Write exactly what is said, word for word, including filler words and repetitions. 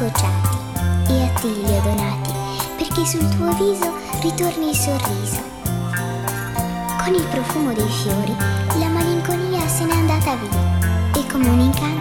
gocciati e a te li ho donati, perché sul tuo viso ritorni il sorriso. Con il profumo dei fiori la malinconia se n'è andata via, e come un incanto